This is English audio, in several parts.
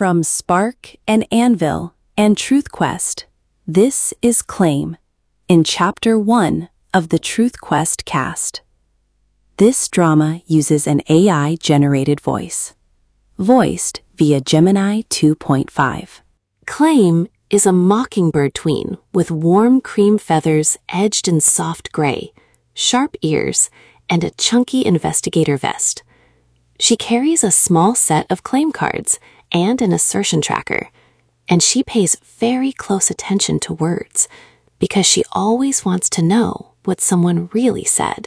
From Spark and Anvil and Truth Quest, this is Claim, in Chapter 1 of the Truth Quest cast. This drama uses an AI-generated voice, voiced via Gemini 2.5. Claim is a mockingbird tween with warm cream feathers edged in soft gray, sharp ears, and a chunky investigator vest. She carries a small set of claim cards and an assertion tracker, and she pays very close attention to words because she always wants to know what someone really said.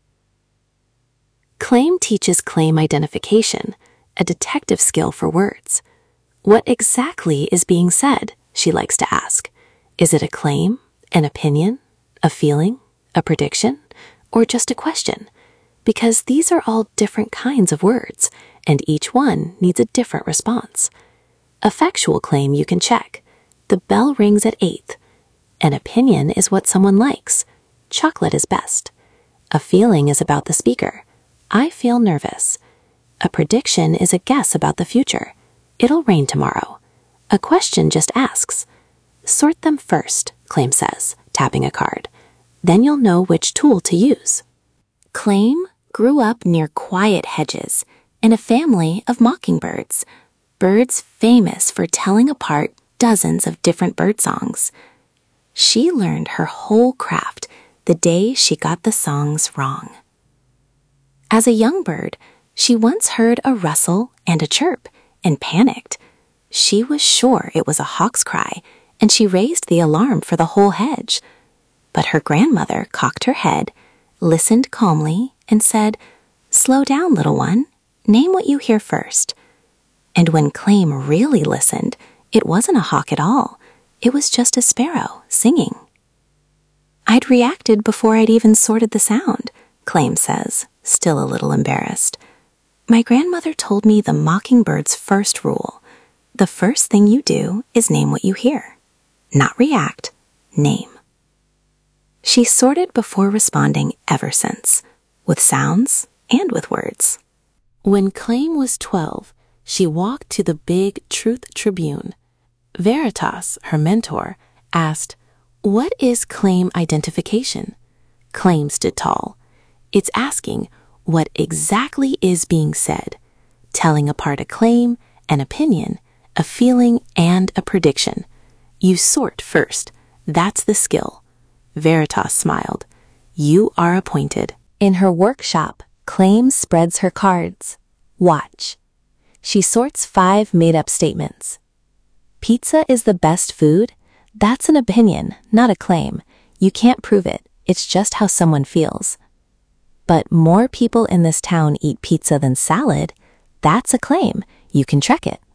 Claim teaches claim identification, a detective skill for words. What exactly is being said, she likes to ask. Is it a claim, an opinion, a feeling, a prediction, or just a question? Because these are all different kinds of words, and each one needs a different response. A factual claim you can check. The bell rings at 8. An opinion is what someone likes. Chocolate is best. A feeling is about the speaker. I feel nervous. A prediction is a guess about the future. It'll rain tomorrow. A question just asks. Sort them first, Claim says, tapping a card. Then you'll know which tool to use. Claim grew up near quiet hedges in a family of mockingbirds, birds famous for telling apart dozens of different bird songs. She learned her whole craft the day she got the songs wrong. As a young bird, she once heard a rustle and a chirp and panicked. She was sure it was a hawk's cry, and she raised the alarm for the whole hedge. But her grandmother cocked her head, listened calmly, and said, "Slow down, little one. Name what you hear first." And when Claim really listened, it wasn't a hawk at all. It was just a sparrow singing. I'd reacted before I'd even sorted the sound, Claim says, still a little embarrassed. My grandmother told me the mockingbird's first rule. The first thing you do is name what you hear. Not react, name. She sorted before responding ever since, with sounds and with words. When Claim was 12, she walked to the big Truth Tribune. Veritas, her mentor, asked, "What is claim identification?" Claim stood tall. It's asking, what exactly is being said, telling apart a claim, an opinion, a feeling, and a prediction. You sort first. That's the skill. Veritas smiled. You are appointed. In her workshop, Claim spreads her cards. Watch. She sorts 5 made-up statements. Pizza is the best food? That's an opinion, not a claim. You can't prove it. It's just how someone feels. But more people in this town eat pizza than salad. That's a claim. You can check it.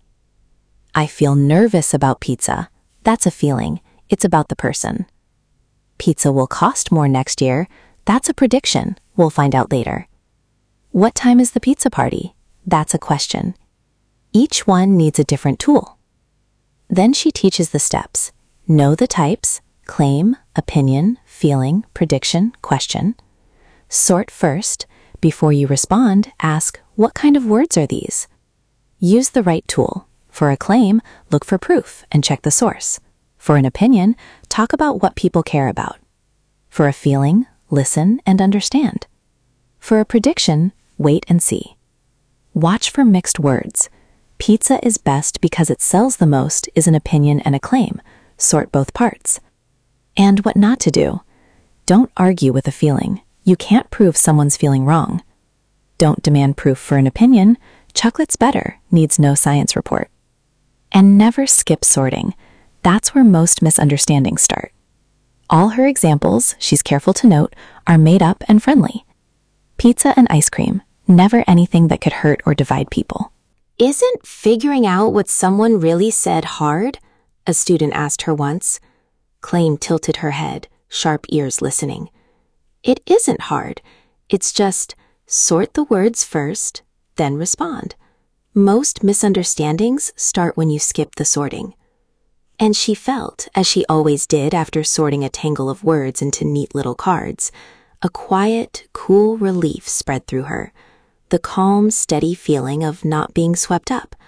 I feel nervous about pizza. That's a feeling. It's about the person. Pizza will cost more next year. That's a prediction. We'll find out later. What time is the pizza party? That's a question. Each one needs a different tool. Then she teaches the steps. Know the types: claim, opinion, feeling, prediction, question. Sort first. Before you respond, ask, what kind of words are these? Use the right tool. For a claim, look for proof and check the source. For an opinion, talk about what people care about. For a feeling, listen and understand. For a prediction, wait and see. Watch for mixed words. Pizza is best because it sells the most is an opinion and a claim. Sort both parts. And what not to do. Don't argue with a feeling. You can't prove someone's feeling wrong. Don't demand proof for an opinion. Chocolate's better needs no science report. And never skip sorting. That's where most misunderstandings start. All her examples, she's careful to note, are made up and friendly. Pizza and ice cream, never anything that could hurt or divide people. Isn't figuring out what someone really said hard? A student asked her once. Claim tilted her head, sharp ears listening. It isn't hard. It's just sort the words first, then respond. Most misunderstandings start when you skip the sorting. And she felt, as she always did after sorting a tangle of words into neat little cards, a quiet, cool relief spread through her. The calm, steady feeling of not being swept up,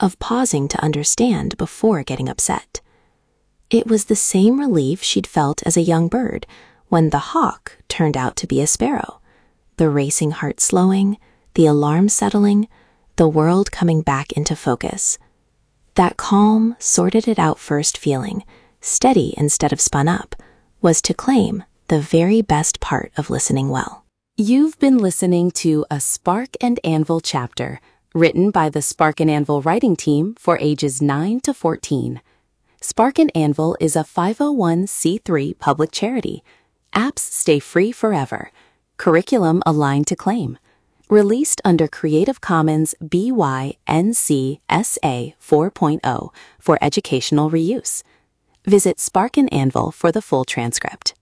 of pausing to understand before getting upset. It was the same relief she'd felt as a young bird when the hawk turned out to be a sparrow, the racing heart slowing, the alarm settling, the world coming back into focus. That calm, sorted-it-out-first feeling, steady instead of spun up, was to claim the very best part of listening well. You've been listening to a Spark and Anvil chapter, written by the Spark and Anvil writing team for ages 9 to 14. Spark and Anvil is a 501c3 public charity. Apps stay free forever. Curriculum aligned to claim. Released under Creative Commons BY-NC SA 4.0 for educational reuse. Visit Spark and Anvil for the full transcript.